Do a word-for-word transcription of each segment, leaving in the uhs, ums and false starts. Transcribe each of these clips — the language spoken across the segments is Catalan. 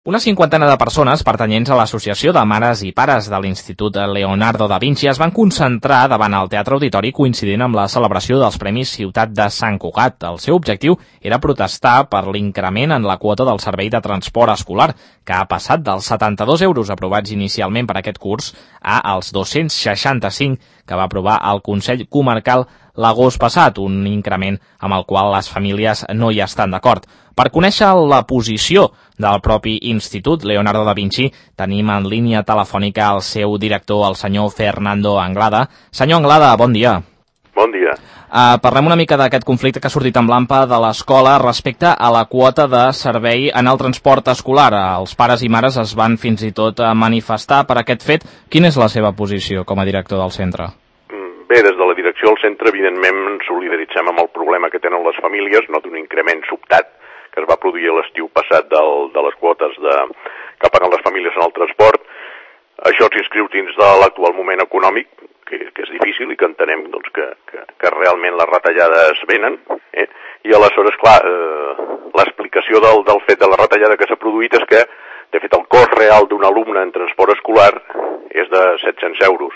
Una cinquantena de persones pertanyents a l'Associació de Mares i Pares de l'Institut Leonardo da Vinci es van concentrar davant el Teatre Auditori coincidint amb la celebració dels Premis Ciutat de Sant Cugat. El seu objectiu era protestar per l'increment en la quota del servei de transport escolar, que ha passat dels setanta-dos euros aprovats inicialment per aquest curs a als dos-cents seixanta-cinc que va aprovar el Consell Comarcal l'agost passat, un increment amb el qual les famílies no hi estan d'acord. Per conèixer la posició del propi Institut Leonardo da Vinci, tenim en línia telefònica el seu director, el senyor Fernando Anglada. Senyor Anglada, bon dia. Bon dia. Uh, parlem una mica d'aquest conflicte que ha sortit amb l'AMPA de l'escola respecte a la quota de servei en el transport escolar. Els pares i mares es van fins i tot manifestar per aquest fet. Quina és la seva posició com a director del centre? Bé, des de la direcció del centre, evidentment, ens solidaritzem amb el problema que tenen les famílies, no d'un increment sobtat que es va produir a l'estiu passat del, de les quotes de, que paguen les famílies en el transport. Això s'inscriu dins de l'actual moment econòmic, que, que és difícil i que entenem doncs, que, que, que realment les retallades venen. Eh? I aleshores, clar, eh, l'explicació del, del fet de la retallada que s'ha produït és que, de fet, el cost real d'un alumne en transport escolar és de set-cents euros.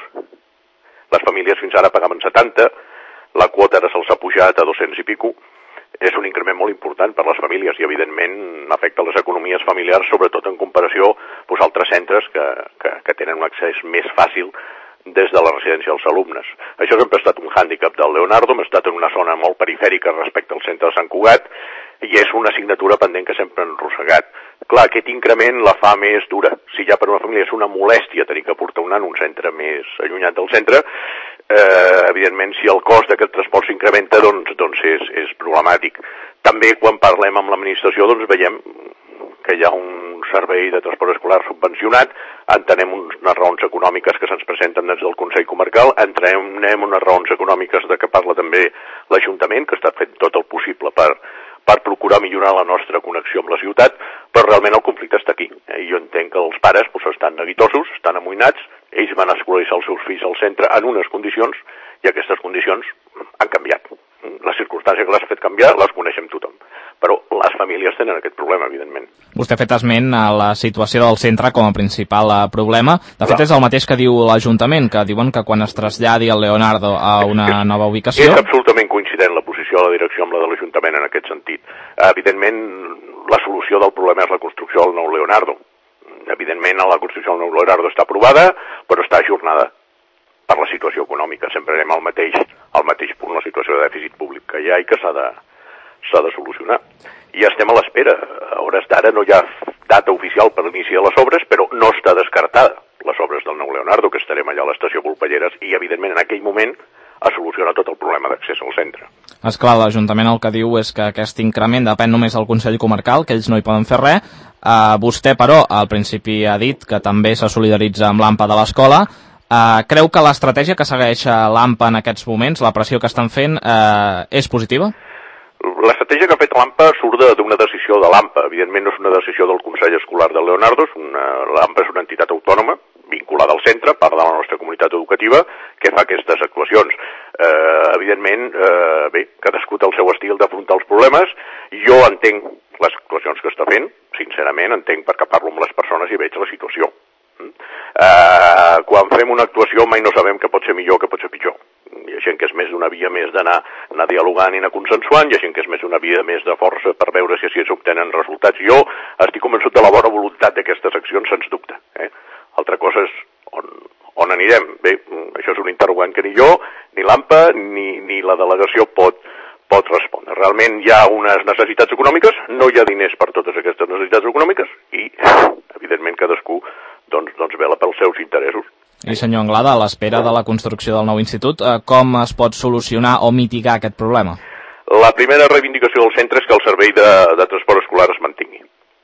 Les famílies fins ara pagaven setanta, la quota ara se'ls ha pujat a dos-cents i pico. És un increment molt important per a les famílies i, evidentment, afecta les economies familiars, sobretot en comparació doncs, a altres centres que, que, que tenen un accés més fàcil des de la residència dels alumnes. Això sempre ha estat un hàndicap del Leonardo, hem estat en una zona molt perifèrica respecte al centre de Sant Cugat i és una assignatura pendent que sempre han arrossegat. Clar, aquest increment la fa més dura. Si ja per una família és una molèstia tenir que portar un nan a un centre més allunyat del centre, eh, evidentment si el cost d'aquest transport s'incrementa doncs, doncs és, és problemàtic. També quan parlem amb l'administració doncs veiem que hi ha un servei de transport escolar subvencionat, entenem unes raons econòmiques que se'ns presenten des del Consell Comarcal, entenem unes raons econòmiques de què parla també l'Ajuntament, que està fent tot el possible per per procurar millorar la nostra connexió amb la ciutat, però realment el conflicte està aquí. Eh? Jo entenc que els pares doncs, estan neguitosos, estan amoïnats, ells van escolaritzar els seus fills al centre en unes condicions i aquestes condicions han canviat. Les circumstàncies que les ha fet canviar les coneixem tothom, però les famílies tenen aquest problema, evidentment. Vostè ha fet esment a la situació del centre com a principal problema. De fet, és el mateix que diu l'Ajuntament, que diuen que quan es traslladi el Leonardo a una és, nova ubicació... És absolutament coincident la posició de la direcció amb la de l'Ajuntament en aquest sentit. Evidentment, la solució del problema és la construcció del nou Leonardo. Evidentment, la construcció del nou Leonardo està aprovada, però està ajornada per la situació econòmica. Sempre anem al mateix, al mateix punt, la situació de dèficit públic que hi ha i que s'ha de, s'ha de solucionar. I estem a l'espera. A hores d'ara no hi ha data oficial per l'iniciar les obres, però no està descartada les obres del nou Leonardo, que estarem allà a l'estació Volpelleres, i evidentment en aquell moment a solucionar tot el problema d'accés al centre. Esclar, l'Ajuntament el que diu és que aquest increment depèn només del Consell Comarcal, que ells no hi poden fer res. Uh, vostè, però, al principi ha dit que també se solidaritza amb l'AMPA de l'escola. Uh, creu que l'estratègia que segueix l'AMPA en aquests moments, la pressió que estan fent, uh, és positiva? L'estratègia que ha fet l'AMPA surt d'una decisió de l'AMPA. Evidentment no és una decisió del Consell Escolar del Leonardo, l'AMPA és una entitat autònoma vinculada al centre, part de la nostra comunitat educativa, que fa aquestes actuacions. Eh, evidentment, eh, bé, cadascú té el seu estil d'afrontar els problemes. Jo entenc les actuacions que està fent, sincerament, entenc perquè parlo amb les persones i veig la situació. Eh, quan fem una actuació mai no sabem què pot ser millor o què pot ser pitjor. Hi ha gent que és més una via més d'anar anar dialogant i anar consensuant, hi ha gent que és més una via més de força per veure si així s'obtenen resultats. Jo estic convençut de la bona voluntat d'aquestes accions, sens dubte. Eh? Altra cosa és on, on anirem. Bé, això és un interrogant que ni jo, ni l'AMPA, ni, ni la delegació pot, pot respondre. Realment hi ha unes necessitats econòmiques, no hi ha diners per totes aquestes necessitats econòmiques i, evidentment, cadascú doncs, doncs vela pels seus interessos. I senyor Anglada, a l'espera de la construcció del nou institut, eh, com es pot solucionar o mitigar aquest problema? La primera reivindicació del centre és que el servei de, de transport escolar es mantingui.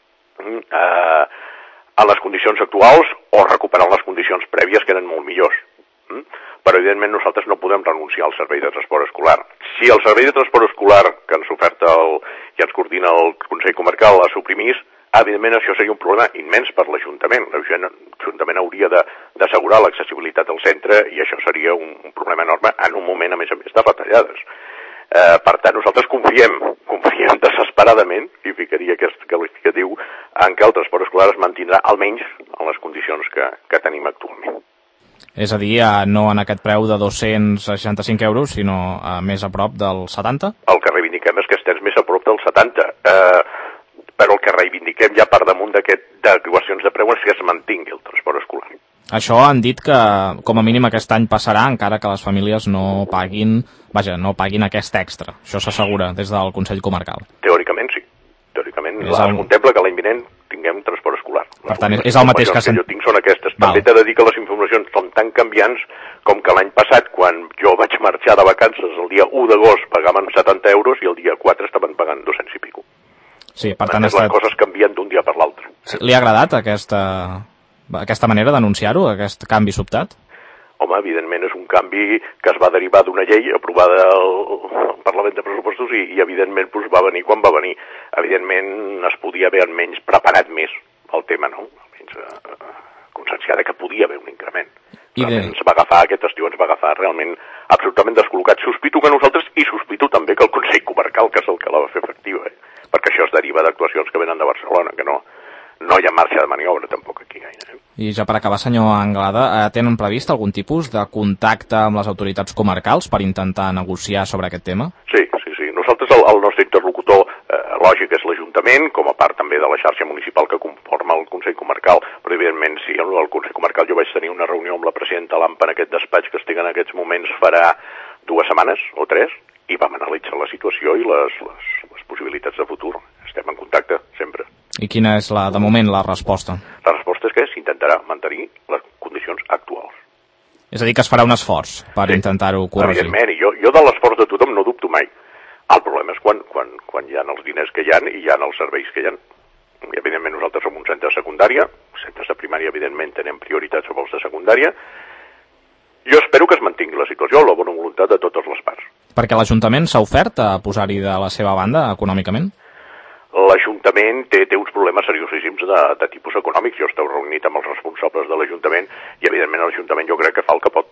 Eh, en les condicions actuals o recuperant les condicions prèvies que eren molt millors. Però evidentment nosaltres no podem renunciar al servei de transport escolar. Si el servei de transport escolar que ens oferta el, i ens coordina el Consell Comarcal la suprimís, evidentment això seria un problema immens per l'Ajuntament. L'Ajuntament hauria d'assegurar l'accessibilitat al centre i això seria un, un problema enorme en un moment, a més a més, de retallades. Eh, per tant, nosaltres confiem, confiem desesperadament, i ficaria aquest qualificatiu, en què el transport escolar es mantindrà almenys en les condicions que, que tenim actualment. És a dir, no en aquest preu de dos-cents seixanta-cinc euros, sinó més a prop del setanta? El que reivindiquem és que estem més a prop del setanta, eh, però el que reivindiquem ja per damunt d'actuacions de preu és que es mantingui el transport escolar. Això han dit que com a mínim aquest any passarà, encara que les famílies no paguin, vaja, no paguin aquest extra. Això s'assegura des del Consell Comarcal. Teòricament sí. Teòricament és es el... contempla que l'any vinent tinguem transport escolar. Per tant, és el mateix que... que jo tinc són aquestes. Val. També t'he de dir que les informacions són tan canviants com que l'any passat, quan jo vaig marxar de vacances el dia u d'agost pagaven setanta euros i el dia quatre estaven pagant dos-cents i pico. Sí, per tant... Les coses canvien d'un dia per l'altre. Sí, li ha agradat aquesta... aquesta manera d'anunciar-ho, aquest canvi sobtat? Home, evidentment és un canvi que es va derivar d'una llei aprovada al Parlament de Pressupostos i, i evidentment doncs, va venir quan va venir. Evidentment es podia haver almenys preparat més el tema, no? Almenys eh, conscienciada que podia haver un increment. I de... ens va agafar, aquest estiu ens va agafar realment absolutament descol·locat. Sospito que nosaltres, i sospito també que el Consell Comarcal, que és el que la va fer efectiva, eh? Perquè això es deriva d'actuacions que venen de Barcelona, que no... no hi ha marxa de maniobra tampoc aquí gaire. Eh? I ja per acabar, senyor Anglada, eh, tenen previst algun tipus de contacte amb les autoritats comarcals per intentar negociar sobre aquest tema? Sí, sí, sí. Nosaltres, el, el nostre interlocutor eh, lògic és l'Ajuntament, com a part també de la xarxa municipal que conforma el Consell Comarcal, però evidentment sí, el, el Consell Comarcal jo vaig tenir una reunió amb la presidenta Lampa en aquest despatx que estic en aquests moments farà dues setmanes o tres, i vam analitzar la situació i les, les, les possibilitats de futur. Estem en contacte sempre. I quina és, la, de moment, la resposta? La resposta és que s'intentarà mantenir les condicions actuals. És a dir, que es farà un esforç per sí, intentar-ho corregir. Evidentment, i jo, jo de l'esforç de tothom no dubto mai. El problema és quan, quan, quan hi ha els diners que hi ha i hi ha els serveis que hi ha. I, evidentment, nosaltres som un centre de secundària, centres de primària, evidentment, tenem prioritat sobre els de secundària. Jo espero que es mantingui la situació, la bona voluntat de totes les parts. Perquè l'Ajuntament s'ha ofert a posar-hi de la seva banda econòmicament? L'Ajuntament té, té uns problemes seriosíssims de, de tipus econòmics. Jo esteu reunit amb els responsables de l'Ajuntament i, evidentment, l'Ajuntament jo crec que fa el que pot.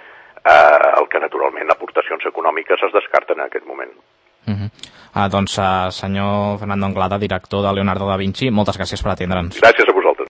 Eh, el que, naturalment, aportacions econòmiques es descarten en aquest moment. Uh -huh. ah, doncs, uh, senyor Fernando Anglada, director de Leonardo da Vinci, moltes gràcies per atendre'ns. Gràcies a vosaltres.